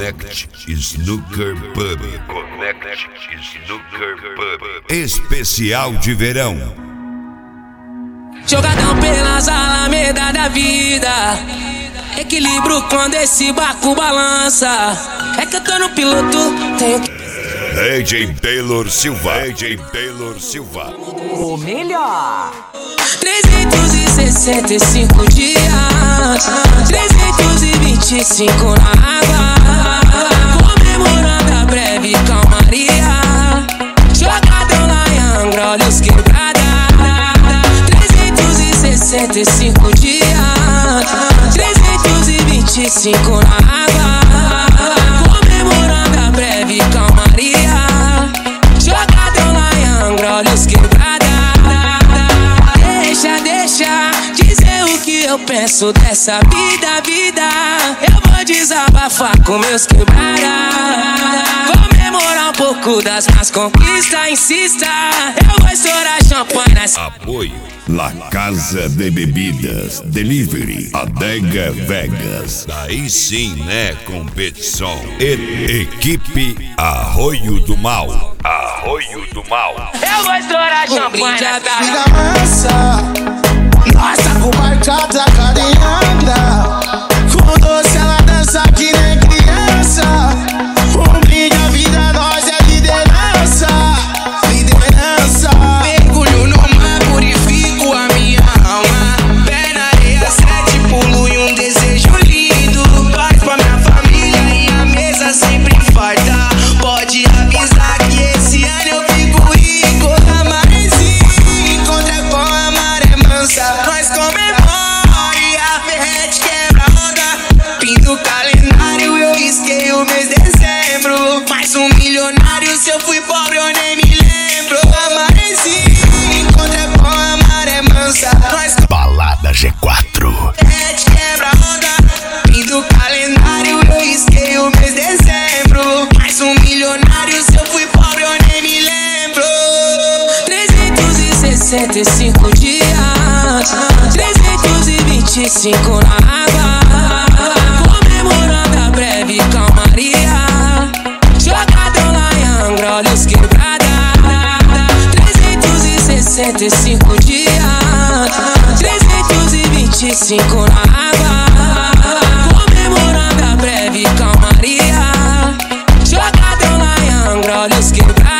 Connect Snooker Pub. Connect Snooker Pub. Especial de verão. Jogadão pelas alamedas da vida. Equilíbrio quando esse barco balança. É que eu tô no piloto, tenho que... AJ Taylor Silva. AJ Taylor Silva. O melhor. 365 dias, 325 na água, comemorando a breve calmaria. Jogadão lá em Angra, olhos quebrada. 365 dias, 325 na água, comemorando a breve calmaria. Jogadão lá em Angra, olhos quebrada. Deixa dizer o que eu penso dessa vida. Eu vou desabafar com meus quebrada. Comemorar um pouco das minhas conquistas. Insista, eu vou estourar champanhe nessa. Apoio La Casa de Bebidas Delivery Adega Vegas. Daí sim, né, competição. Equipe Arroio do Mal. Arroio do Mal. Eu vou estourar champanhe nessa. Vida mansa, nossa, com marcada carinhada. Com doce ela dança que nem criança. Um brinde à vida, nós é liderança. Liderança. Mergulho no mar, purifico a minha alma. Pé na areia, 7 pulo e um desejo lindo. Paz pra minha família e a mesa sempre farta. Pode avisar que esse ano eu fico rico. Amanheci, encontra com a maré mansa. Nós comemora e a ferrete quebra a onda. Pinto o calendário, eu risquei o mês de dezembro. Mais um milionário, se eu fui pobre eu nem me lembro. Amanheci, encontra com a maré mansa. Nós Balada G4. ferrete quebra a onda. Pinto o calendário, eu risquei o mês de dezembro. Mais um milionário, se eu fui pobre eu nem me lembro. 365 dias, 325 na água, comemorando a breve calmaria. Jogadão lá em Angra, olhos quebrada. 365 dias, 325 na água, comemorando a breve calmaria. Jogadão lá em Angra, olhos quebrada.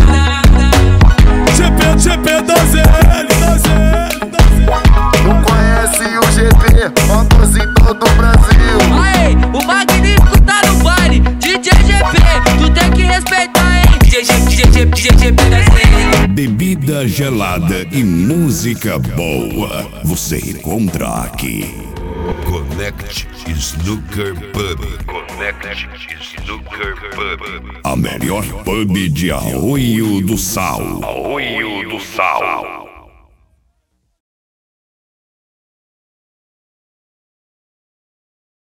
GP 12L. Não conhece o GP, motos em todo o Brasil. Aê, o magnífico tá no baile. DJ GP, tu tem que respeitar, hein? DJ da CL. Bebida gelada e música boa. Você encontra aqui. Connect Snooker Pub. Connect Snooker Pub. A melhor pub de Arroio do Sal. Arroio do Sal.